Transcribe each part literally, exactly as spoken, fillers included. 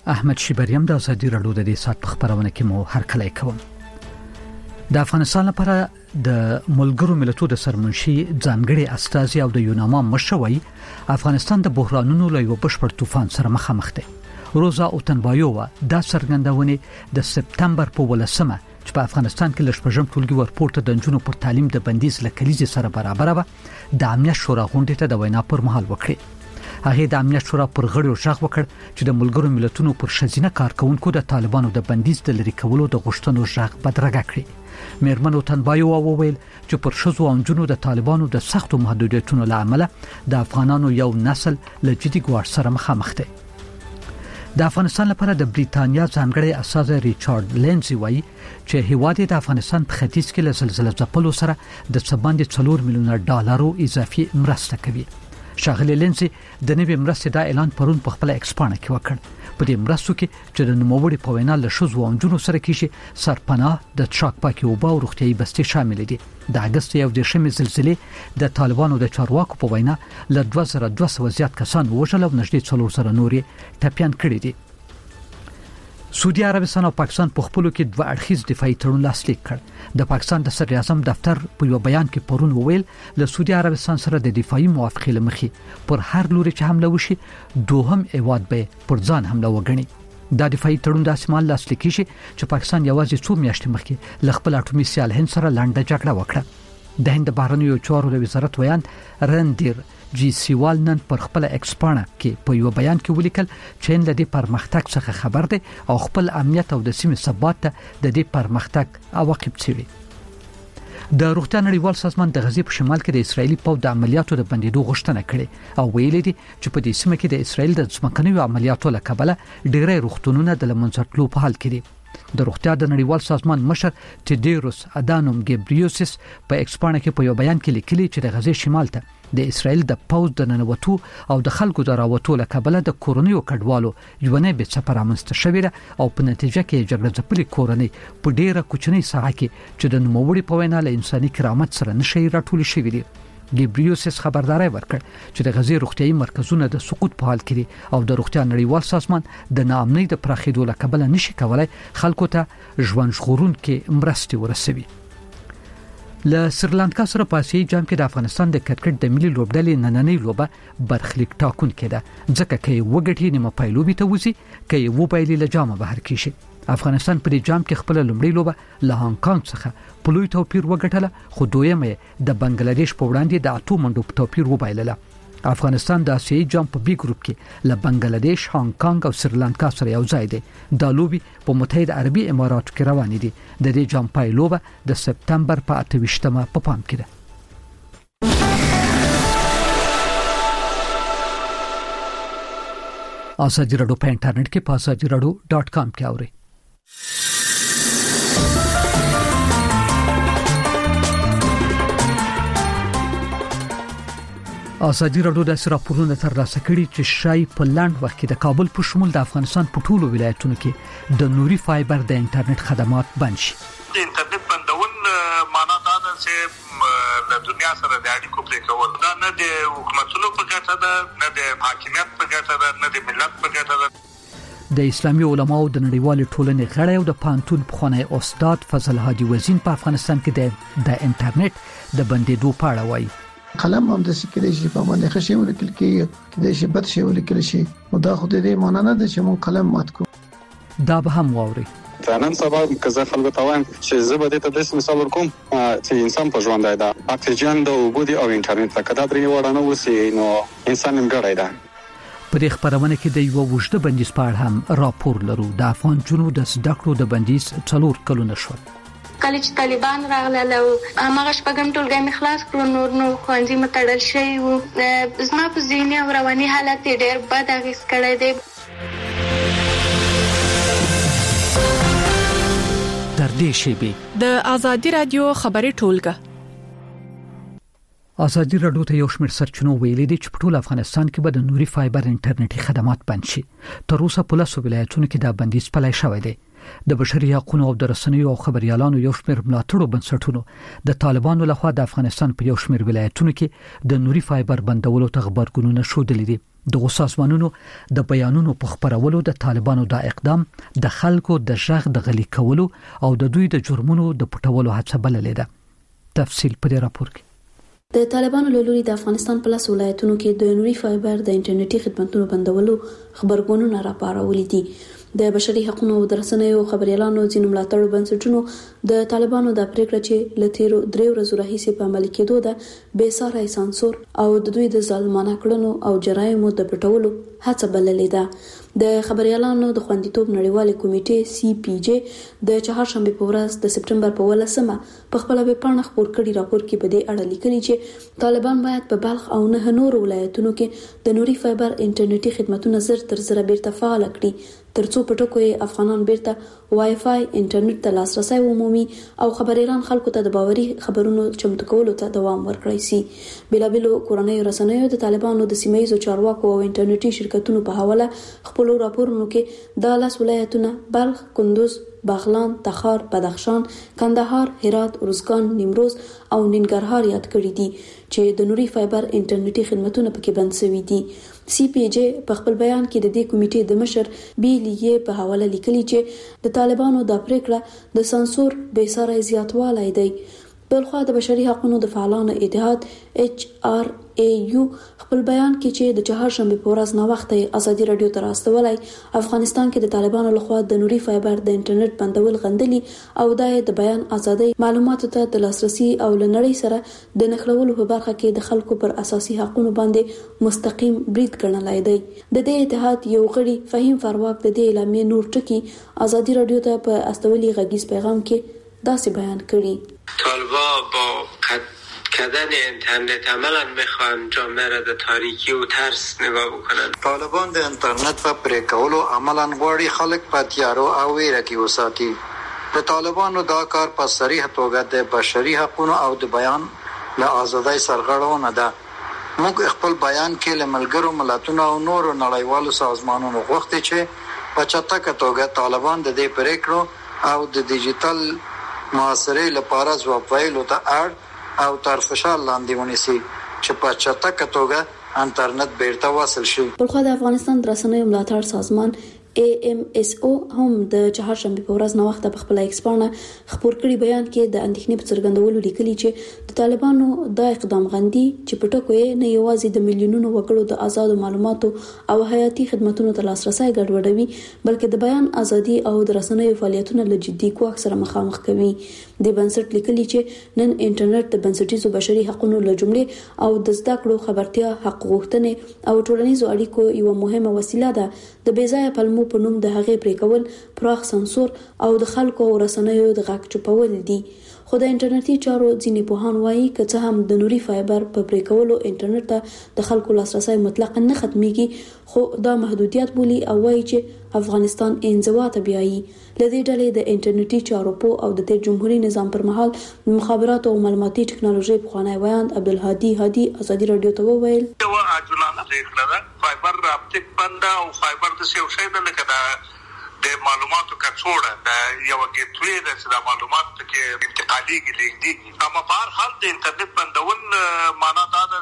احمد شیبریم د ازادي رادیو د دې سات په خبرونه کې مو هر کله کوم. د افغانستان لپاره د ملګرو ملتونو د سرمنشي ځانګړي استازي او د یوناما مشوي افغانستان د بحرانونو له یو بشپړ طوفان سره مخامخ دی. روزا اوتنبایووا د سرګندونې د سپتمبر په ولسمه چې په افغانستان کې لشپږم ټولګي ورپورته د جنونو پر تعلیم د بندیز لکلیزي سره برابر و د امنیت شورا غونډې ته د وینا پر مهال وکړي. هغه د امنیت شورا پر غړیو ژغ وکړ چې د ملګرو ملتونو پر شزینه کارکونکو د طالبانو د بندیز د لری کولو د غوښتنو ژغ بدرګه کړی. میرمن اوتنبایووا وویل چې پر شزو او جنونو د طالبانو د سختو محدودیتونو لامل د افغانانو یو نسل له جدي ګواښ سره مخامخ دی. د افغانستان لپاره د بریتانیا ځانګړي استاذ ریچارډ لینزي وایي چې هیواد د افغانستان په ختیځ کې له زلزلې ځپلو سره د څباندې څلور میلیونه ډالرو اضافي مرسته کوي. شاغلی لینزي د نوې مرستې د اعلان پرون په خپل ایکس پاڼه کې وکړ. په دې مرستو کې چې د نوموړي په وینا له شوزو او جنونو سره کېشي سرپناه د ټراک پاکي او با روغتيایي بستي شامل دي. د اگست یو د شمې زلزلې د طالبانو د چارواکو په وینا له دوه زره دوه سوه زیات کسان وژل او نږدې څلور زره نورې ټپيان کړي دي. سعودي عربستان او پاکستان په خپلو کې دوه اړخیز دفاعي تړون لاسلیک کړ. د پاکستان د صدر اعظم دفتر په یو بیان کې پرون وویل له سعودي عربستان سره د دفاعي موافقې لمخې پر هر لوري چې حمله وشي دوهم ایواد به پر ځان حمله وګڼي. دا دفاعي تړون د اسمال لاسلیک شي چې پاکستان یوازې څو میاشتې مخکې ل خپل اټومي سیال هند سره لنډه جګړه وکړه. د هند بهرنیو چارو د وزارت ویان رندیر جی سیوال نن پر خپل ایکسپانه کې په یو بیان کې ولیکل چې هند د پرمختګ څخه خبر دی او خپل امنیت او د سیمې ثبات ته د دې پرمختګ عواقب څیړي. د روغتیا نړیوال سازمان د غزې په شمال کې د اسرایلی پوځ د عملیاتو د بندیدو غوښتنه کړې او ویلي دي چې په دې سیمه کې د اسرایل د ځمکنیو عملیاتو له کبله ډېری روغتونونه د لمنځه په حال کې دي. د روغتیا د نړیوال سازمان مشر تیډیروس ادانوم ګبریوسس په ایکسپانه کې په یو بیان کې لیکلي چې د غزې شمال ته د اسرایل د پوځ د ننوتو او د خلکو د راوتو له کبله د کورونیو کډوالو یو نه به څه پرامنست شوی او په نتیجه کې جګړه ځپلي کورنۍ په ډیره کوچنۍ ساحه کې چې د نوموړي په وینا له انساني کرامت سره نشي راټول شوی دی. ګبریوسس خبرداري ورکړ چې د غزې روغتيایي مرکزونه د سقوط په حال کې دي او د روغتیا نړیوال سازمان د ناامنۍ د پراخېدو له کبله نشي کولای خلکو ته ژوند ژغورونکې مرستې ورسوي. له سریلانکا سره په آسیایي جام کې د افغانستان د کرکټ د ملي لوبډلې نننۍ لوبه برخلیک ټاکونکې ده ځکه چې وګټي نیمه پایلوبي ته وځي کې و بایلي له جامه بهر کیشي. افغانستان په دې جام کې خپل لومړی لوبه له هانګ کانګ څخه په لوی توپیر وګټله خو دویمه د بنگلاديش په وړاندې د اته منډو په توپیر وبایلله. افغانستان د آسیایي جام په بي ګروپ کې له بنگلاديش، هانګ کانګ او سریلانکا سره یو ځای دی. دا لوبي په متحده عربي اماراتو کې روان دي. د دې جام پایلوبه د سپتمبر په اته ویشتمه په پام کې ده. ازادي رادیو په انټرنیټ کې په ازادي رادیو ډاټ کام کې اورئ. ازادي رادیو د راپورونو ترلاسه کړي چې شای په لاند وخت کې د کابل په شمول د افغانستان په ټولو ولایتونو کې د نوري فایبر د انټرنیټ خدمات بند شي. د انټرنیټ بندول معنا دا ده چې د دنیا سره د اړیکو پرې کول دا نه د حکومتونو په ګټه ده، نه د حاکمیت په ګټه ده، نه د ملت په ګټه ده. د اسلامي علماو د نړیوال ټولنې غړی او د پانتون پخوانی استاد فضل هادي وزین په افغانستان کې د انټرنیټ د بندیدو په اړه وایي. قلم هم د سکري شي په باندې خشي ولیکل کې د شي بد شي ولیکل شي دا خو دې معنا نه ده چې مون قلم مات کو. دا به هم واوري. نن سبا کزه خلکو ته وایم چې زه به دې ته د مثال ورکوم چې انسان په ژوند دی دا اکسیجن د وګړي او انټرنیټ څخه دا درې وړاندې وسی نو انسان هم ګړای دی. په دې خبرونه کې د یو وجده بندیز په اړه هم راپور لرو. د افغان جنو د زده کړو د بندیز څلور کلونه شو. کله چې طالبان راغله او هغه شپږم ټولګي مخلاص کړو نور نو خوانځي متړل شي او زما په ذهني او رواني حالت ډېر بد اغیز کړی دی. تر دې شیبې د ازادي رادیو خبري ټولګه ازادي رادیو ته یو شمېر سرچینو ویلي دي چې په ټول افغانستان کې به د نوري فایبر انټرنیټي خدمات بند شي. تر اوسه په لاسو ولایتونو کې دا بندیز پلی شوی دی. د بشري حقوقو او د رسنیو او خبريالانو یو شمېر ملاتړو بنسټونو د طالبانو لخوا د افغانستان په یو شمېر ولایتونو کې د نوري فایبر بندولو ته غبرګونونه ښودلي دي. د سازمانونو د بیانونو په خبرولو د طالبانو د اقدام د خلکو د ژغ د غلي کولو او د دوی د جرمونو د پټولو هڅه بللې ده. تفصیل په دې راپور کې. د طالبانو له لوري د افغانستان په لاس ولایتونو کې د نوري فایبر د انټرنیټي خدماتونو بندولو خبرګونونه راپارولي دي. د بشري حقوقو او درسنیو خبريالانو ځینو ملاتړو بنسټونو د طالبانو د پریکړه چې لتیرو درې ورځې راهیسې په عمل کېدو ده بې ساري سانسور او د دوی د ظالمانه کړنو او جرایمو د پټولو هڅه بللې ده. د خبريالانو د خوندیتوب نړیوال کمیټې سی پی جی د چهارشنبه په ورځ د سپټمبر په ولسمه په خپل ویب پاڼه خبر کړي راپور کې په دې اړه لیکلي چې طالبان باید په بلخ او نه نور ولایتونو کې د نوري فایبر انټرنیټي خدماتونه زر تر زر بیرته فعال کړي ترڅو په ټکو افغانان بیرته وای فای انټرنیټ ته لاسرسي ومومي او خبريالان خلکو ته د باوري خبرونو چمتو کولو ته دوام ورکړي سي. بلابلو کورنۍ رسنیو د طالبانو د سیمایي چارواکو او انټرنیټي شرکتونو په حواله خپل راپورونو کې د لاس ولایتونه بلخ، کندوز، باغلان، تخار، بدخشان، کندهار، هرات، روزګان، نیمروز او ننګرهار یاد کړی دي چې د نوري فایبر انټرنیټي خدماتونه پکې بند شوي دي. سی پی جی په خپل بیان کې د دې کمیټې د مشر بی لیې په حواله لیکلي چې د طالبانو د پریکړه د سانسور بې ساري زیاتوالی دی. بلخوا د بشري حقوقو د فعالانو اتحاد ایچ آر ای یو خپل بیان کې چې د چهارشنبه په ورځ نو وخت ازادي رادیو ته راستولای افغانستان کې د طالبانو لخوا د نوري فایبر د انټرنیټ بندول غندلي او د بیان ازادي معلوماتو ته د لاسرسي او لنړی سره د نخلولو په برخه کې د خلکو پر اساسي حقوقو باندې مستقیم برید ګڼلای دی. د دې اتحاد یو غړي فهیم فرواک د دې اعلامیې نور ټکی ازادي رادیو ته په استولي غږیز پیغام کې داسې بیان کړي. طالبان با قد کردن اینترنت عملا میخوان جامعه را در تاریکی و ترس نگاه بکنن. طالبان د اینترنت په پرې کولو عملا غواړي خلک په تیارو او ویره کې وساتي. د طالبانو دا کار په صریح توګه د بشري حقوقو او د بیان له ازادۍ سرغړونه ده. موږ خپل بیان کې له ملګرو ملتونو او نورو نړیوالو سازمانونو غوښتي چې په چټکه توګه طالبان د دې پریکړو او د ډیجیټل معاصرې لپاره ځواب ویلو ته اړ او تر فشار لاندې ونیسي چې په چټکه توګه انټرنیټ بیرته وصل شي. بلخوا د افغانستان د رسنیو ملاتړ سازمان ای ایم اس او هم د چهارشنبه په ورځ نو وخت په خپل ایکسپانه خبر کړي بیان کې د اندېښنې په څرګندولو لیکلي چې د طالبانو د اقدام غندي چې په ټکو یې نه یوازې د میلیونونو وګړو د آزاد معلوماتو او حیاتي خدماتونو ته لاسرسي ګډوډوي بلکې د بیان ازادي او د رسنیو فعالیتونو له جدي ګواښ سره مخامخ کوي. د بنسټ لیکلي چې نن انټرنیټ د بنسټیزو بشري حقوقو له جملې او د زده کړو خبرتیا حق غوښتنې او ټولنیزو اړیکو یو مهمه وسیله ده. د بیځایه پلمو په نوم د هغې پرې کول پراخ سانسور او د خلکو او رسنیو د غږ چوپول دي. خو د انټرنیټي چارو ځینې پوهان وایي که څه هم د نوري فایبر په پرې کولو انټرنیټ ته د خلکو لاسرسي مطلقاً نه ختميږي خو دا محدودیت بولي او وایي چې افغانستان انزوا ته بیایي. لدې ډلې د انټرنیټي چارو په او د تیر جمهوریت نظام پر مهال مخابرات او معلوماتي ټکنالوژي په خوانی ویاند عبدالهادي هادي ازادي رادیو ته وویل دا عجولانه ځکه فایبر اپټیک بنده او فایبر د څه شی نه لکه د معلوماتو کڅوړه د یو ګیټوي د چې معلومات کې انتقالي کېږي اما په هر حال د انټرنیټ بندول معنا دا ده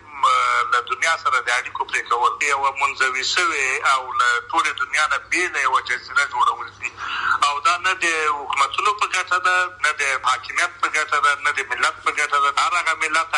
چې له دنیا سره د اړیکو پرې کول یو منځوي شوی او له ټول دنیا نه بیل یو جزیره جوړول دي او دا نه د حکومتونو په ګټه ده نه د حاکمیت په ګټه ده نه د ملت په ګټه ده. هغه ملت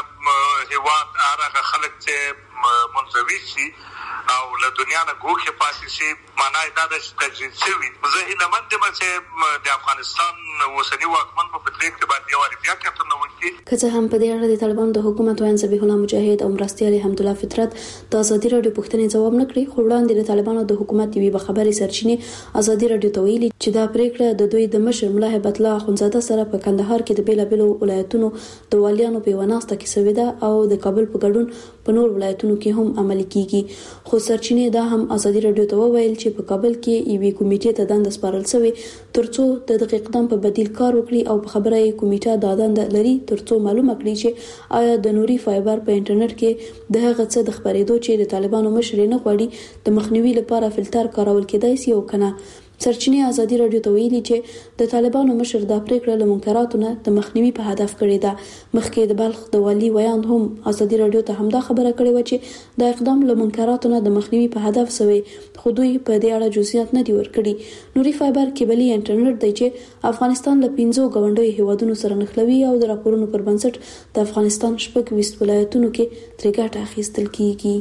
هغه هیواد هغه خلک چې منځوي شي او له دنیا نه ګوښه پاتې شي معنا دا د تجزیه شوی زه هیله مند یم چې د افغانستان اوسنی واکمن په پدریک کې باندې یو اړتیا کتنه وکړي. که څه هم په دې اړه د طالبانو د حکومت وایي ذبیح الله مجاهد او مرستیال حمدالله فطرت د ازادي رادیو پوښتنې جواب نه کړی خو وړاندې د طالبانو د حکومت یوې خبري سرچینې ازادي رادیو ته ویلي چې دا پریکړه د دوی د مشر ملا هیبت الله اخونزاده سره په کندهار کې د بیلابلو ولایتونو د والیانو په وناسته کې شوې ده او د کابل په ګډون په نور ولایتونو کې هم عملي کیږي. خو سرچینې دا هم ازادي رادیو ته وویل چې په کابل کې یوې کمیټې ته دنده سپارل شوې ترڅو د دغه اقدام په بدیل کار وکړي او په خبره یې کمیټه دا دنده لري ترڅو معلومه کړي چې آیا د نوري فایبر په انټرنیټ کې د هغه څه د خبرېدو چې د طالبانو مشر نه غواړي د مخنیوي لپاره فلټر کارول کېدای شي او کنه. سرچینې ازادي رادیو ته ویلي چې د طالبانو مشر د پریکړه له منکراتو نه د مخنیوي په هدف کړې ده. مخکې د بلخ د والي ویاند هم ازادي رادیو ته همدا خبره کړې و چې د اقدام له منکراتو نه د مخنیوي په هدف سوی، خو دوی په دې اړه جزئیات نه دي ورکړي. نوري فایبر کیبلي انټرنیټ دی چې افغانستان له پنځو غونډیو هیوادونو سره نښلوي او د راپورونو پر بنسټ د افغانستان شپږ ویشت ولایتونو کې ترې ګټه اخیستل کیږي.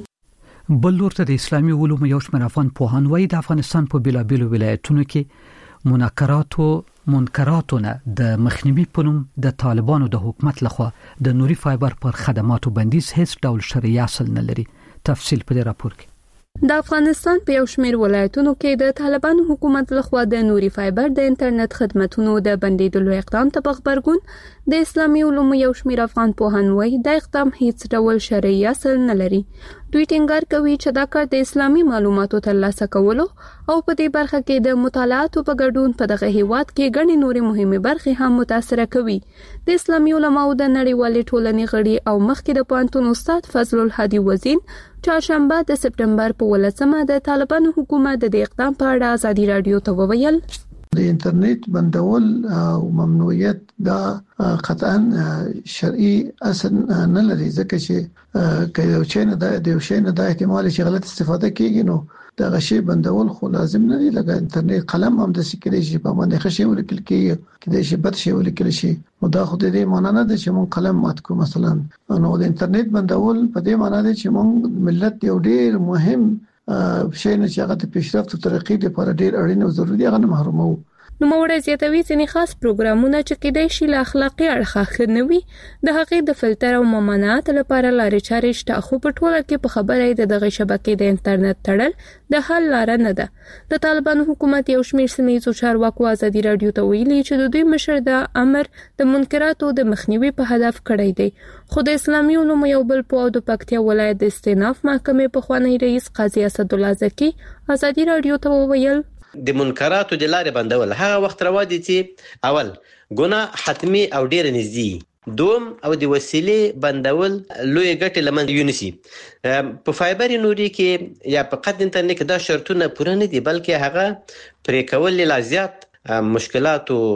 بل ورته د اسلامي علومو یو شمېر افغان پوهان وایي د افغانستان په بیلابیلو ولایتونو کې منکراتو منکراتو نه د مخنیوي په نوم د طالبانو د حکومت لخوا د نوري فایبر پر خدماتو بندیز هیڅ ډول شرعي اصل نه لري. تفصیل په دې راپور کې. د افغانستان په یو شمېر ولایتونو کې د طالبانو حکومت لخوا د نوري فایبر د انټرنیټ خدماتونو د بندیدلو اقدام ته خبرګون د اسلامي علومو یو شمېر افغان پوهان وایي د اقدام هیڅ ډول شرعي اصل نه لري. دوی ټینګار کوي چې دا کار د اسلامي معلوماتو ترلاسه کولو او په دې برخه کې د مطالعاتو په ګډون په دغه هیواد کې ګڼې نورې مهمه برخې هم متاثر کوي. د اسلامي علماو د نړیوالې ټولنې غړي او مخکې د پوهنتون استاد فضل الهادي وزین چهارشنبه د سپټمبر په ولسمه د طالبانو حکومت د اقدام په اړه ازادي رادیو ته وویل د انټرنیټ بندول او ممنوعیت دا قطعا شرعي اصل نه لري، ځکه چې که یو شی نه د یو شی نه د احتمال چې غلط استفاده کیږي نو دا غشي بندول خو لازم نه دی. لکه انټرنیټ قلم هم د سکري شي په باندې خشي ولیکل کیږي، کله چې بد شي ولیکل شي نو دا خو د دې معنی نه ده چې مون قلم مات کو. مثلا نو د انټرنیټ بندول په دې معنی ده چې مون ملت یو ډیر مهم شي نه چې هغه د پیشرفت او ترقۍ لپاره ډیر اړین او ضروري هغه محرومو. نو موږ زیاتوي چې خاص پروګرامونه چې کېدای شي له اخلاقي اړخه خنوي د هغې د فلټر او ممانعت لپاره لارې چارې شته، خو په ټوله کې په خبره د دغه شبکې د انټرنیټ تړل د حل لار نه ده. د طالبانو حکومت یو شمېر سیمه چارواکو ازادي رادیو ته ویلي چې د دوی مشر د امر د منکراتو د مخنیوي په هدف کړی دی، خو د اسلامي علومو یو بل پوه د پکتیا ولایت د استیناف محکمې پخوانی رئیس قاضي اسد الله زکی ازادي رادیو ته وویل د منکراتو د لارې بندول هغه وخت روا دي چې اول ګناه حتمی او ډیر نږدې، دوم او د وسیلې بندول لوی ګټې لمن یونسي. په فایبر نوري کې یا په قد انټرنیټ کې دا شرطونه پوره نه دي، بلکې هغه پرې کول لا زیات مشکلات او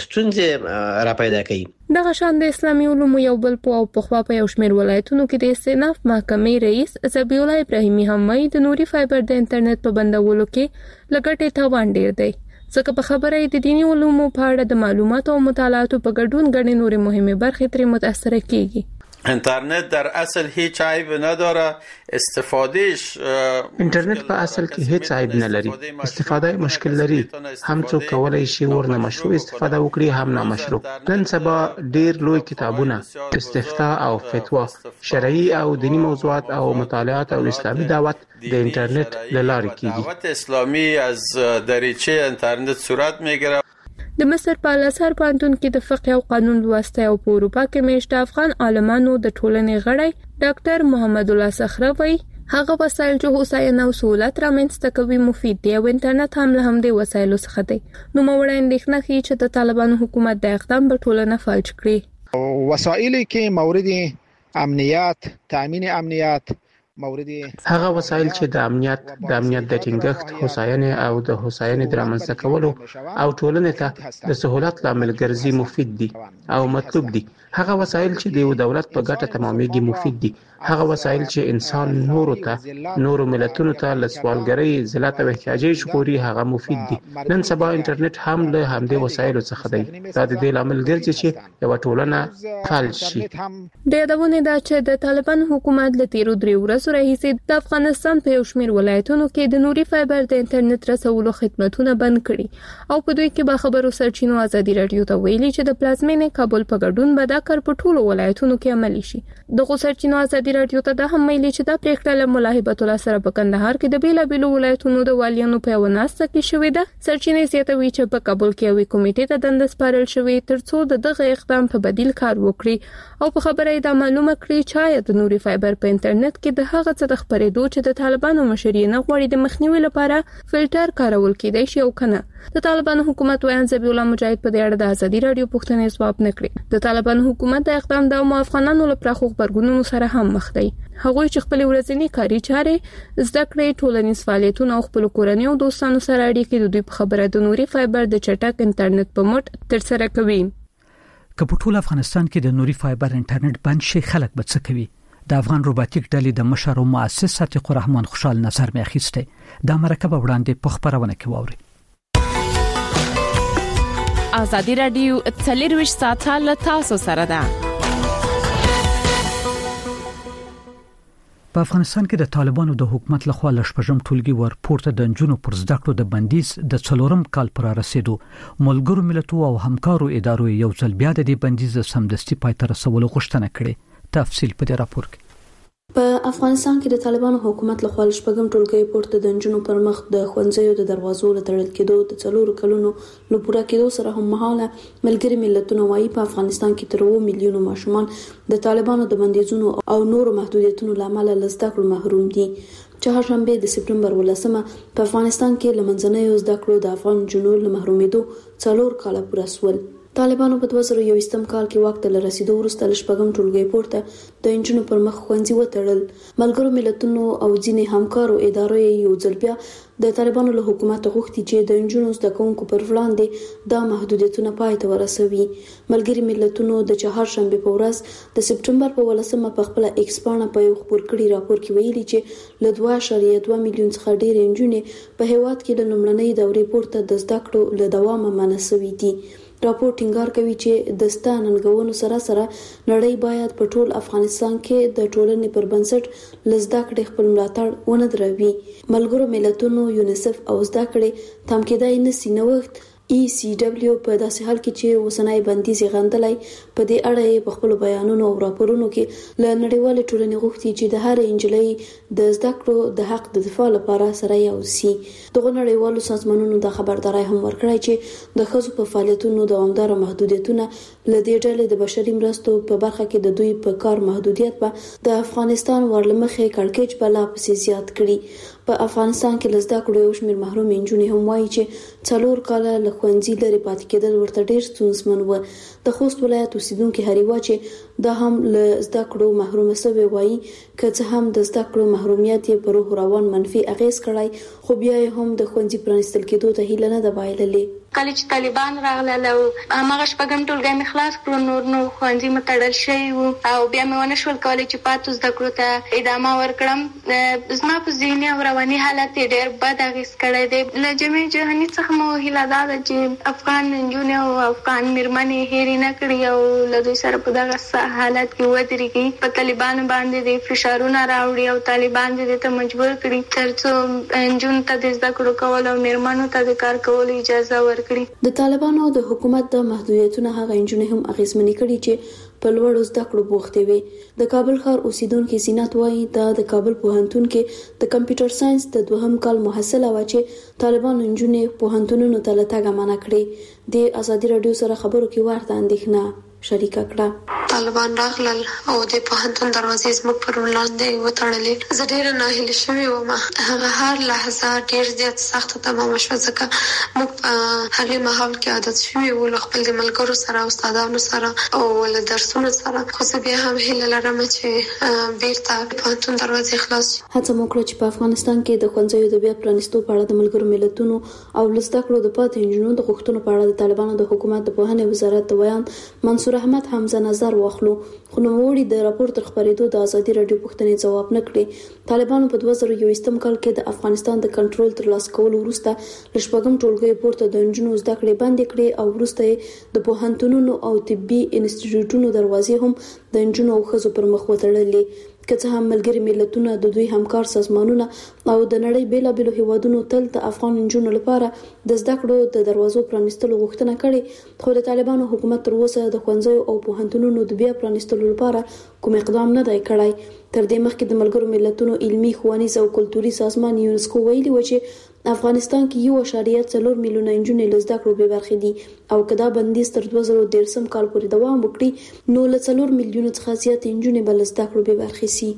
ستونزې را پیدا کوي. دغه شان د اسلامي علومو یو بل په او په خوا په یو شمېر ولایتونو کې د استیناف محکمې رئیس زبی الله ابراهیمي هم وایي د نوري فایبر د انټرنیټ په بندولو کې لګټې تاوان ډیر دی، ځکه په خبره د دینی علومو په اړه د معلوماتو او مطالعاتو په ګډون غړي نوري مهمه برخې ترې متاثر کیږي. اینترنت در اصل هیچ عیب نداره، استفادهش اینترنت په اصل کې هیڅ عیب نه لري، استفاده مشکل لري. هم څوک کولای شي ورنه مشروع استفاده وکړي هم نامشروع. نن سبا ډیر لوی کتابونه، استفتاء او فتوا، شرعي او دینی موضوعات او مطالعات او اسلامي دعوت د اینترنت له لارې کیږي. دعوت اسلامی از دریچه اینترنت صورت میگیره. د مصر په الازهر پوهنتون کې د فقه او قانون لوسته او په اروپا کې میشته افغان عالمانو د ټولنې غړی ډاکټر محمد الله صخره وایي هغه وسایل چې هوساینه او سہولت رامنځته کوي مفید دي او انټرنیټ هم له همدې وسایلو څخه دی. نو موږ اندېښنه کوي چې د طالبانو حکومت د اقدام په ټولنه فلج کړي. وسایل کې مورد امنیت، تامین امنیت، هغه وسایل چې د امنیت د امنیت د ټینګښت، هوساینې او د هوساینې د رامنځته کولو او ټولنې ته د سہولت لامل ګرځي مفید دي او مطلوب دي. هغه وسایل چې د یو دولت په ګټه تمامېږي مفید دي. هغه وسایل چې انسان نورو ته نورو ملتونو ته له سوالګرۍ، ذلت او احتیاجي ژغوري هغه مفید دي. نن سبا انټرنیټ هم له همدې وسایلو څخه دی. دا د دې لامل ګرځي چې یو ټولنه فلج شي. د یادونه ده چې د طالبان حکومت له تیرو درې ورځو راهیسې د افغانستان په یو شمېر ولایتونو کې د نوري فایبر د انټرنیټ رسولو خدماتونه بند کړي او په دوی کې به خبرو سرچینو ازادي رادیو ته ویلي چې د پلازمینې کابل په ګډون به دا کار په ټولو ولایتونو کې عملي شي. دغه سرچینو ازادي رادیو ته دا هم ویلي چې دا پریکړه له ملا هبت الله سره په کندهار کې د بیلابیلو ولایتونو د والیانو په یوه ناسته کې شوې ده. سرچینې زیاتوي چې په کابل کې یوې کمیټې ته دنده سپارل شوې ترڅو د دغه اقدام په بدیل کار وکړي او په خبره یې دا معلومه کړي چې آیا د نوري فایبر په انټرنیټ کې د هغه څه د خپرېدو چې د طالبانو مشر یې نه غواړي د مخنیوي لپاره فلټر کارول کېدای شي او کنه. د طالبانو حکومت ویان زبی الله مجاهد په دې اړه د ازادي رادیو پوښتنې ځواب نه کړي. د طالبانو حکومت د اقدام د افغانانو لپاره خو خبرګونونو سره هم مخ دی. هغوی چې خپل ورځنی کاري چارې زده کړې ټولنیز فعالیتونه او خپل کورنۍ او دوستانو سره اړیکې د دوی په خبره د نوري فایبر د چټک انټرنیټ په مټ ترسره کوي. که په ټول افغانستان کې د نوري فایبر انټرنیټ بند شي خلک به څه کوي؟ د افغان روباتیک ډلې د مشر او مؤسس صادق الرحمن خوشحال نظر مې اخیسته د مرکه وړاندې په خبرونه کې ووري. ازادي رادیو څلرویشت ساعته له تاسو سره ده. په افغانستان کې د طالبانو د حکومت لخوا لشپږم ټولګي ورپورته د جنونو پر زده کړو د بندیز د څلورم کال پر رسیدو ملګرو ملتونو او همکارو ادارو یو ځل بیا د بندیز سمدستي پای ته رسولو غوښتنه کړې. تفصیل په دې راپور کې. په افغانستان کې د طالبانو حکومت له خوا شپږم ټولګي پورته د جنونو پر مخ د خوندزیو د دروازو له تړل کېدو د څلورو کلونو له پوره کېدو سره هم مهاله ملګري ملتونه وايي په افغانستان کې تر اووه میلیونو ماشومان د طالبانو د بندیزونو او نورو محدودیتونو لامل له زده کړو محروم دي. چهارشنبه د سپټمبر ولسمه په افغانستان کې لمنځنۍ زده کړو د افغان جنونو له محرومېدو څلور کاله پوره شول. طالبانو په دوه زره یوویشتم کال کې وخت له رسیدو وروسته لشپږم ټولګي پورته د انجنونو پر مخ خوندزي وتړل. ملګرو ملتونو او ځینې همکارو ادارو یو ځل بیا د طالبانو له حکومت غوښتي چې د انجنونو زده کوونکو پر وړاندې د محدودیتونو پای ته ورسوي. ملګري ملتونو د چهارشنبه په ورځ د سپټمبر په ولسمه په خپل ایکس پاڼه په یو خبر کړي راپور کې ویلي چې له دوه اعشاریه دوه میلیون څخه ډېر انجنونې په هیواد کې د لومړنۍ دورې پورته د زده کړو له دوامه منسوي دي. راپور ټینګار کوي چې د ستاننګونو سره سره نړۍ باید په ټول افغانستان کې د ټولنې پر بنسټ لزده کړې خپل ملاتړ ونه دروي. ملګرو ملتونو یونیسف او زده کړې تم کېدای نسی نوښت ای سی ډبلیو په داسې حال کې چې وسنای بندیز غندلای په دې اړه په خپل بیانونو او راپورونو کې ل نړیوال ټولنې غوښتي چې د هر انجلۍ د زده کړو د حق د دفاع لپاره سره یو سي. دغه نړیوالو سازمانونو د خبرداري هم ورکړی چې د ښځو په فعالیتونو دوامدار محدودیتونه ل دې ډلې د بشري مرستو په برخه کې د دوی په کار محدودیت په د افغانستان ورلمخه کړکېچ بلا پسې زیات کړي. په افغانستان کې لزده کړو یو شمېر محروم انجونې هم وایي چې څلور کاله له ښوونځي لرې پاتې کېدل ورته ډېر ستونزمن و. د خوست ولایت اوسیدونکي هریوا چې دا هم له زده کړو محرومه شوی وایي که څه هم د زده کړو محرومیت یې په روح روان منفي اغیز کړی خو بیا هم د ښوونځي پرانیستل کېدو ته هیله نه ده بایللې. کله چې طالبان راغلل او هغه شپږم ټولګی مې خلاص کړو نور نو ښوونځي مې تړل شوي وو او بیا مې ونه شول کولی چې پاتو زده کړو ته ادامه ورکړم. زما په ذهني او رواني حالت یې ډېر بد اغېز کړی دی. له جامع جهاني څخه مو هیله دا ده چې افغان نجونې او افغان میرمنې هېرې نه کړي او له دوی سره په دغه حالت کې ودرېږي. په طالبانو باندې د فشارونه راوړي او طالبان دې ته مجبور کړي تر څو نجونو ته د زده کړو کول او میرمنو ته د کار کولو اجازه ورکړي. د طالبانو د حکومت د محدودیتونو هغه انجونې هم اغیزمنې کړي چې په لوړو زده کړو بوختې وي. د کابل ښار اوسیدونکي زینت وایي دا د کابل پوهنتون کې د کمپیوټر ساينس د دوهم کال محصله و چې طالبانو انجونې پوهنتونونو ته له تګه منع کړي. د ازادي رادیو سره خبرو کې ورته اندېښنه شریکه کړه. طالبان راغلل او د پوهنتون دروازې زموږ پر وړاندې وتړلې. زه ډېره ناهیله شوې وم. هغه هر لحظه ډېر زیات سخته تمامه شوه ځکه موږ په هغې مهال کې عادت شوي وو له خپل د ملګرو سره او استادانو سره او له درسونو سره. خو زه بیا هم هیله لرم چې بیرته پوهنتون دروازې خلاص شي. هڅه مو کړه چې په افغانستان کې د ښوونځیو د بیا پرانیستو په اړه د ملګرو ملتونو او له زده کړو د پاتې نجونو د غوښتنو په اړه د طالبانو د حکومت د پوهنې وزارت د بیان منصور احمد حمزه نظر واخلو خو نوموړي د راپور تر خبرېدو د ازادي رادیو پوښتنې ځواب نه کړي. طالبانو په دوه زره یوویشتم کال کې د افغانستان د کنټرول ترلاسه کولو وروسته له شپږم ټولګي پورته د نجونو زده کړې بندې کړې او وروسته د پوهنتونونو او طبي انسټیټیوټونو دروازې هم د نجونو او ښځو پر مخ وتړلې. که څه هم ملګري ملتونه د دوی همکار سازمانونه او د نړۍ بیلابېلو هیوادونو تل د افغان نجونو لپاره د زده کړو د دروازو پرانیستلو غوښتنه کړې خو د طالبانو حکومت تر اوسه د ښوونځیو او پوهنتونونو د بیا پرانیستلو لپاره کوم اقدام نه دی کړی. تر دې مخکې د ملګرو ملتونو علمي ښوونیز او کلتوري سازمان یونسکو ویلي و چې افغانستان کې یو اعشاریه څلور میلیونه نجونې له زده کړو بې برخې دي او که دا بندیز تر دوه زره دېرشم کال پورې دوام وکړي نو له څلور میلیونو څخه زیات نجونې به له زده کړو بې برخې سي.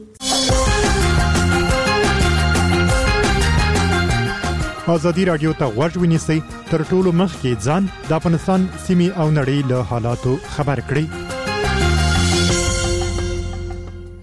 ازادي رادیو ته غوږ ونیسئ تر ټولو مخکې ځان د افغانستان سیمې او نړۍ له حالاتو خبر کړئ.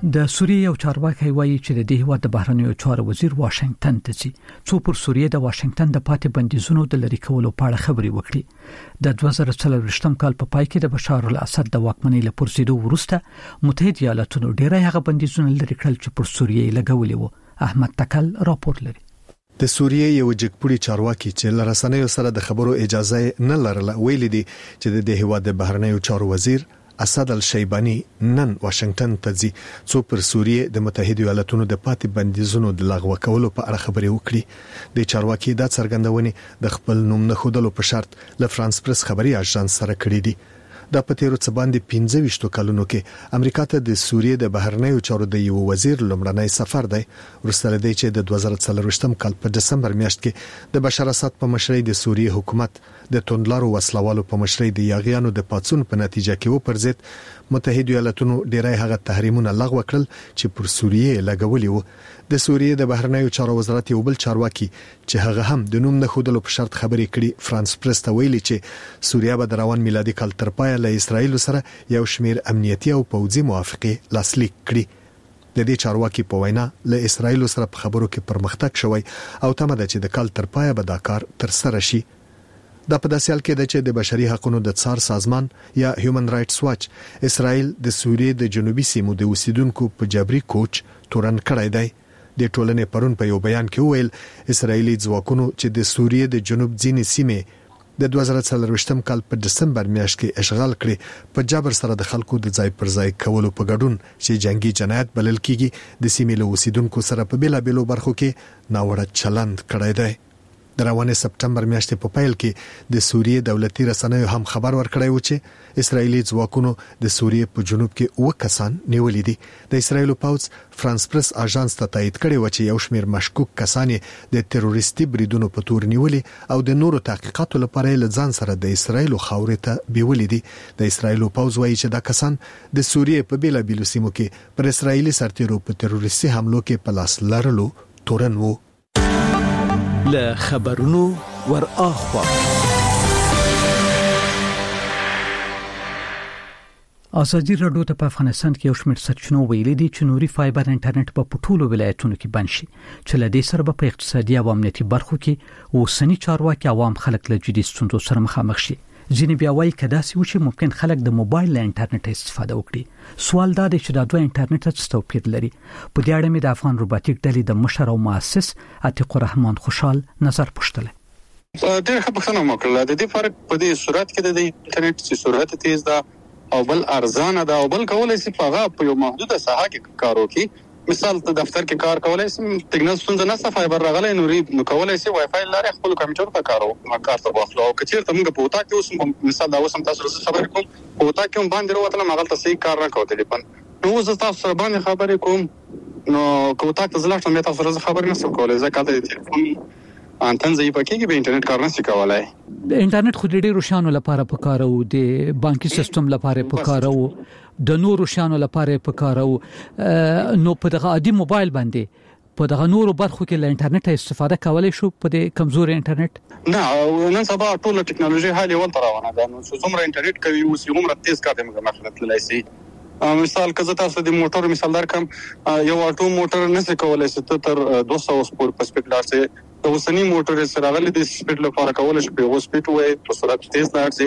د سوریې یو چارواکي وایي چې د دې هیواد د بهرنیو چارو وزیر واشنگټن ته ځي څو پر سوریې د واشنگټن د پاتې بندیزونو د لری کولو په اړه خبري وکړي د دوه زره څلوېښتم کال په پای کې د بشار الاسد د واکمنۍ له پرځېدو وروسته متحده ایالاتونو ډېری هغه بندیزونه لری کړل چې پر سوریې لګولي وو. احمد تکل راپور لري. د سوریې یو جګپوړي چارواکي چې لرسنیو سره د خبرو اجازه نه لرله ویلي دي چې د دې هیواد د بهرنیو چارو وزیر اسد الشیبانی نن واشنگټن ته ځي څو پر سوریې د متحده ایالاتونو د پاتې بندیزونو د لغوه کولو په اړه خبري وکړي. د چارواکي د څرګندونې د خپل نوم نه خودلو په شرط ل فرانس پریس خبري اژانس سره کړی دي. د پتیرو څه باندې پنځه ویشت کلونو کې امریکا ته د سوریې د بهرنیو چارو د یو وزیر لومړنی سفر دی ورسره دی چې د دوه زره څلوېښتم کال په دسمبر میاشت کې د بشار اسد په مشرۍ د سوریې حکومت د توندلارو وسلوالو په مشرۍ د یاغیانو د پاتسون په نتیجه کې و پرځید متحده ایالاتونو ډیری هغه تحریمونه لغوه کړل چې پر سوریې لګولي وو. د سوریې د بهرنیو چارو وزارت یو بل چارواکي چې هغه هم د نوم نه خودلو په شرط خبري کړي فرانس پریس ته ویلي چې سوریه به د روان میلادي کال تر پایه له اسرایل سره یو شمیر امنیتي او پوځي موافقه لاسلیک کړي. د دې چارواکي په وینا له اسرایل سره په خبرو کې پرمختګ شوی او تمه ده چې د کال تر پایه به دا کار تر سره شي. دا په داسې حال کې ده چې د بشري حقوقو د څار سازمان یا هیومن رائټس واچ اسرایل د سوریې د جنوبي سیمو د اوسیدونکو په جبري کوچ تورن کړی دی. د ټولنې پرون په یو بیان کې ویل اسرایلی ځواکونو چې د سوریې د جنوب ځینې سیمې د دوه زره څلوېښتم کال په دسمبر میاشت کې اشغال کړي په جبر سره د خلکو د ځای پر ځای کولو په ګډون چې جنگي جنایت بلل کیږي د سیمې له اوسیدونکو سره په بیلابېلو برخو کې ناوړه چلند کړی دی. د روانې سپټمبر میاشتې په پیل کې د سوریې دولتي رسنیو هم خبر ورکړی و چې اسرایلی ځواکونو د سوریې په جنوب کې اوه کسان نیولي دي. د اسرایل پوځ فرانس پریس اژانس ته تایید کړی و چې یو شمیر مشکوک کسان د تروریستي بریدونو په تور نیولي او د نورو تحقیقاتو لپاره له ځان سره د اسرایل خاورې ته بیولي دي. د اسرایل پوځ وایي چې دا کسان د سوریې په بیلابېلو سیمو کې پر اسرایلی سرتیرو په تروریستي حملو کې په لاس لرلو تورن وو. له خبرونو ور اخوا ازادي راډیو ته په افغانستان کې یو شمېر سرچینو ویلي دي چې نوري فایبر انټرنیټ په ټولو ولایتونو کې بند شي چې له دې سره په اقتصادي او امنیتي برخو کې اوسنی چارواکي عوام خلک له جدي ستونزو سره مخامخ شي. ځینې بیا وایي کدا سې و چې ممکن خلک د موبایل له انټرنیټ استفاده وکړي. سوال دا دی چې دا دوه انټرنیټ څه توپیر لري؟ په دې اړه مې د افغان روباتیک ډلې د مشر او مؤسس عتیق الرحمن خوشحال نظر پوښتل. ډېر ښه پوښتنه وکړه. د دې فرق په دې صورت کې د انټرنیټ چې سرعت تیز ده او بل ارزانه ده او بل کولای شي په هغه په یو محدوده ساحه کې کار وکړي. مثال ته دفتر کې کار کولای شي ټیکنیکل ستونزه نه فایبر راغلی نوري نو کولای شي وای فای لاره خپل کمپیوټر ته کارو ما کار ته واخلو او کچیر ته موږ په وتا کې اوس مثال دا اوس هم تاسو سره خبرې کوم په وتا کې هم باندې وروته ما غلطه صحیح کار نه کوي ټلیفون نو زه تاسو سره باندې خبرې کوم نو کوتا ته زلاټ مې تاسو سره خبرې نه سم کولای ځکه د ټلیفون انتن ځای پکې کې به انټرنیټ کار نه شي کولای. د انټرنیټ خو ډېر روشانو لپاره پکاره وو د بانکي سیستم لپاره پکاره وو د نورو شانو لپاره پکاره وو نو په دغه عادي موبایل باندې په دغه نورو برخو کې له انټرنیټ استفاده کولای شو په دې کمزوري انټرنیټ نه نن سبا ټول ټکنالوژي حالي ول روانه ده نو څومره انټرنیټ کوي او څومره تیز کار دی موږ مخالفت تللی شي. مثال کزه تاسو د موټر مثال درکم یو اټو موټر نشي کولای چې تر دوه سوه سپور په سپیډ لاړ شي د اوسنی موټر سره غلي د سپیډ لپاره کولای شي په سپیډ وای په سرعت تیز لاړ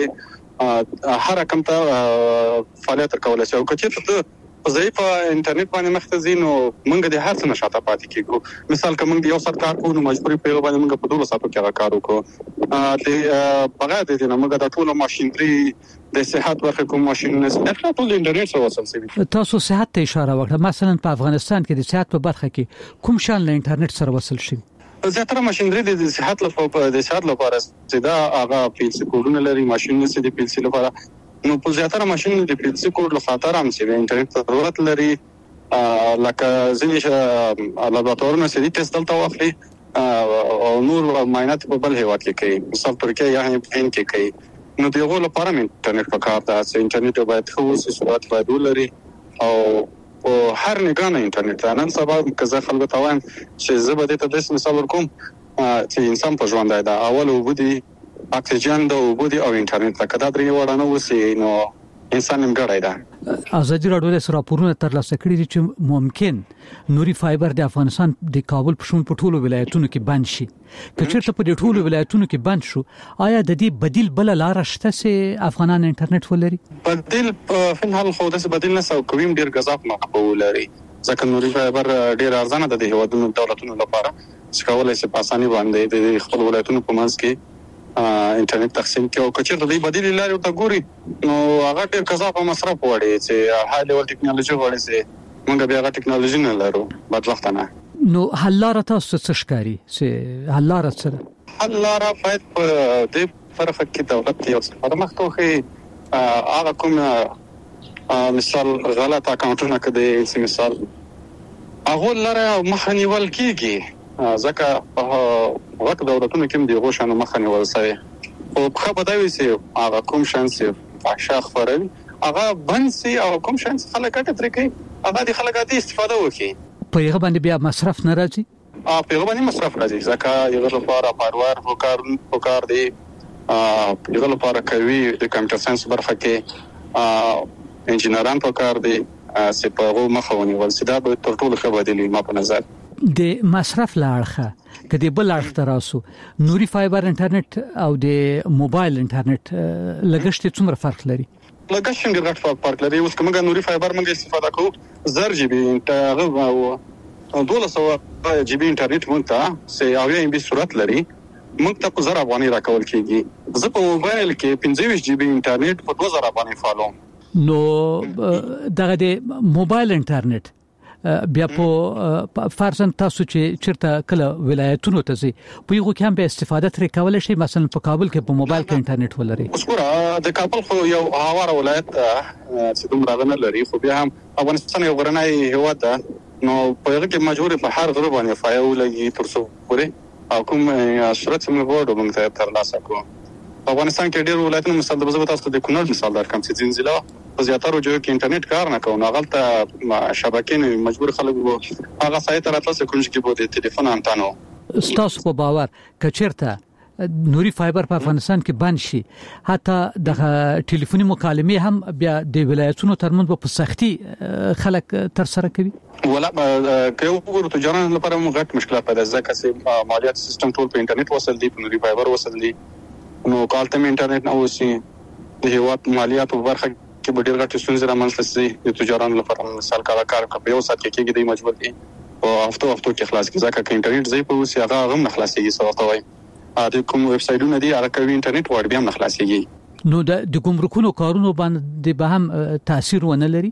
شي هر کوم ته فعالیت کولای شي او کچې ته په ضعیف انټرنیټ باندې مختزي نو موږ د هر څه نشاته پاتې کیږو. مثال کوم یو سات کار کوو نو مجبوري په باندې موږ په دوه ساتو کې کار وکړو د بغیر د دې موږ د ټولو ماشينري د صحت برخه کوم ماشينونه څخه ټول انټرنیټ سره وصل شوی. تاسو صحت ته اشاره وکړه مثلا په افغانستان کې د صحت په برخه کې کوم شان له انټرنیټ سره وصل شي؟ زیاتره ماشينري د صحت لپاره د صحت لپاره چې دا هغه پیسې کوډونه لري ماشينونه چې د پیسې لپاره نو په زیاتره ماشين د پیسې کوډ له خاطر هم چې انټرنیټ ضرورت لري لکه ځینې لابراتوارونه چې ټیسټ دلته واخلي او نور معاینات په بل هیواد کې کوي مثال ترکیه یا هند کې کوي نو دغه لپاره انټرنیټ پکار ده چې انټرنیټ باید خو سرعت باید ولري او په هر نگاه انټرنیټ نن سبا کزه خلک ته وایم چې زه به د دې مثال ورکوم چې انسان په ژوند دی دا اول وبدي اکسیجن د وبدي او انټرنیټ کدا درې وړاندې وسی نو انسان هم ګړای ده ازادي راډیو د راپورونه ترلاسه کړي دي چې ممکن نوري فایبر د افغانستان د کابل په شمول په ټولو ولایتونو کې بند شي. که چېرته په دې ټولو ولایتونو کې بند شو، آیا د دې بدیل بل لار شته چې افغانان انټرنیټ ولري؟ بدیل په فنحال خو د بدیل نه سو کوم ډیر غذاب مقبول لري، ځکه نوري فایبر ډیر ارزانه ده د هیوادونو دولتونو لپاره چې کولای شي په اساني باندې د خپل ولایتونو په منځ کې انټرنیټ تقسیم کوي. او کچېر د دې بدیل لارې ته ګوري نو هغه ډېر کثافت او مصرف وړي چې های لیول ټیکنالوژي وړي چې موږ بیا هغه ټیکنالوژي نه لرو بدبخت نه. نو حل لاره تاسو څه ښکاري چې حل لاره څه؟ حل لاره باید په دې فرق کې دولت یو څه پرمخ کوي. هغه کوم مثال غلط اکاونټونه کړي چې مثال هغه لاره مخه نیول کیږي، ځکه په وخت دولتونو کې د غوښنه مخه نیول شوی او په بدوي چې هغه کوم شانس فحشا خبري هغه بند سي او کوم شانس خلک کټ کوي هغه د خلک د استفاده وکړي. په هغه باندې بیا مصرف نه راځي؟ ا په هغه باندې مصرف راځي ځکه یو لپاره پاروار وکړ وکړ دی یو لپاره کوي د کمپیوټر ساينس برخه کې انجنیران وکړ دی چې په هغه مخه ونیول سي. دا به تر ټولو ښه بدیلی ما په نظر د مصرف لاړخه کدی بل اړخ تراسو نوري فایبر انټرنیټ او د موبایل انټرنیټ لګښت څومره فرق لري؟ لګښت څنګه غټ فرق لري. اوس کومه نوري فایبر موږ استفاده کوو زر جی بي انټرنیټ او دوله سو جی بي انټرنیټ مونږ ته سي او ام بي صورت لري موږ ته په زر افغاني راکول کیږي. زه په موبایل کې پنځه ویشت جی بي انټرنیټ په دوه زره افغاني فالوم. نو دغه د موبایل انټرنیټ بیا په فرضاً تاسو چې چیرته کله ولایتونو ته ځي په یو کې هم به استفاده ترې کولای شي، مثلا په کابل کې په موبایل کې انټرنیټ ولري. اوس ګوره د کابل خو یو هواره ولایت چې دومره نه لري، خو بیا هم افغانستان یو غرنی هیواد ده نو په هغه کې مجبور په هر ضرب باندې فایو لګي تر څو پورې او کوم شرط موږ وړو موږ ته تر لاسه کوو. په افغانستان کې ډېر ولایتونه مثال د بزبط تاسو د کونړ مثال درکم چې زنجیلا په زیاتره جو کې انټرنیټ کار نه کوي، غلطه شبکې مجبور خلک وو هغه سایت راتلسه کوم چې په دې ټلیفون انټانو. ستاسو په باور کچیرته نوري فایبر په افغانستان کې بند شي، حتی د ټلیفوني مکالمې هم بیا د ولایتونو ترمنځ په سختي خلک تر سره کوي؟ ولا که وګورو تجارت لپاره موږ غټ مشکلات پیدا ځکه چې مالیات سیستم ټول په انټرنیټ وصل دی، په نوري فایبر وصل دی، نو کالته انټرنیټ نه وسی د هیواد مالیات په برخه کې به ډیر غټ ستونزې رامنځته شي. د تجارت لپاره مثال کار کار په یو ساعت کې کېږي د مجبور دي او هفتو هفتو کې خلاص کی ځکه چې انټرنیټ زی په وسی هغه هم نه خلاصيږي سوته وای د کوم ویب سایټونو دي هغه کوي انټرنیټ ور بیا نه خلاصيږي. نو د ګمرکونو کارونو باندې به هم تاثیر ونه لري؟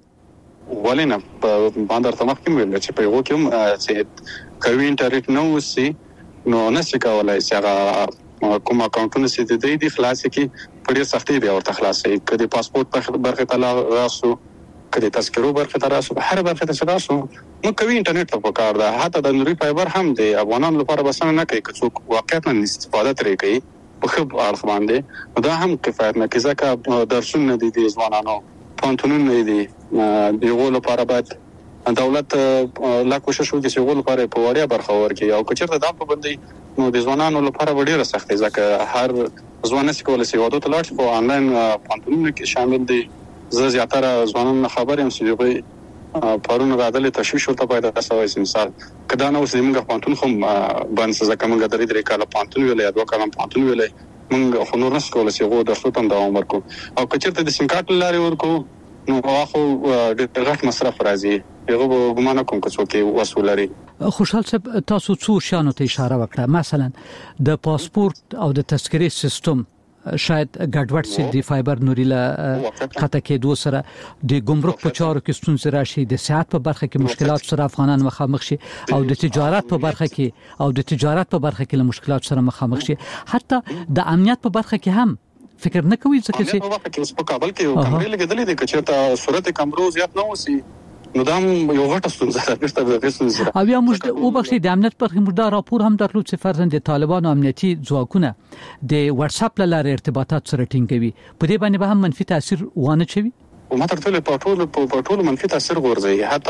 ولینه په باندې تمخ کې ویل چې په یو کې هم چې کوي انټرنیټ نو وسی نو نشي کولای چې هغه کوم اکاونټونه چې د دې د خلاصې کې په ډېر سختي بیا ورته خلاصي. کله پاسپورت په برخه ته راسو، کله تذکرو برخه ته راسو، هر برخه ته راسو نو کوي انټرنیټ ته پکار ده. حتی د نوري فایبر هم د افغانانو لپاره بسنه نه کوي چې څوک واقعا استفاده ترې کوي په خپ اړه باندې دا هم کفایت نه کوي ځکه درسونه دي د ځوانانو پانتونونه دي دیغه لپاره باید دولت لا کوشش وکړي چې غول لپاره په وړیا برخه ورکړي او کچېرته دا په باندې نو د ځوانانو لپاره ډیره سخت دي ځکه هر ځوان نشي کولای چې واده ته لاړ شي په انلاین پانتونونو کې شامل دي. زه زیاتره ځوانانو خبر یم چې دوی پرونه غاډلې تشویش ورته پیدا شوی. مثال کدا نو چې موږ پانتون خو باندې ځکه موږ درې درې کاله پانتون ویلې دوه کاله پانتون ویلې موږ خو نور نشو کولای چې غو د خپل دوام ورکو او کچېرته د سیم کارت لاري ورکو نو هغه د غټ مصرف راځي. یغه ګمان کوم چې وسول لري. خوشحال صاحب تاسو څو شانو ته اشاره وکړه، مثلا د پاسپورت او د تذکرې سیستم شاید ګډوډ سي د فایبر نوري له خطه کې دوه سره د ګمرک په چارو کې ستونزې راشي، د صحت په برخه کې مشکلات سره افغانان مخامخ شي او د تجارت په برخه کې او د تجارت په برخه کې له مشکلات سره مخامخ شي، حتی د امنیت په برخه کې هم فکر نه کوي ځکه چې په وخت کې اوس په کابل کې یو کمرې لګیدلې د کچېرته صورت کمرو زیات نه وسی نو دا یو غټه ستونزه ده. بیرته به ستونزه او یا موږ او بخښي د امنیت پر موږ دا راپور هم درلود چې فرضاً د طالبانو امنیتي ځواکونه د واتس اپ لاره ارتباطات سره ټینګوي، په دې باندې به هم منفي تاثیر وانه چوي. او ما ترته په ټولو په ټولو منفي تاثیر ورځي، حتی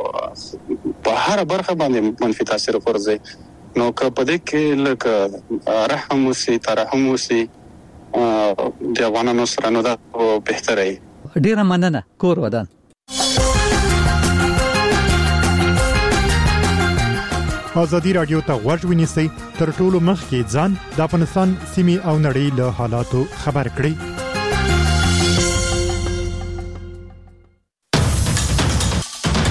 په په هر برخه باندې منفي تاثیر ورځي. نو که په دې کې لکه رحم وسی ترحم وسی د افغانانو سره نو دا بهتره وي. ډیره مننه کور ودان. ازادي رادیو ته غوږ ونیسئ تر ټولو مخکې ځان د افغانستان سیمې او نړۍ له حالاتو خبر کړئ.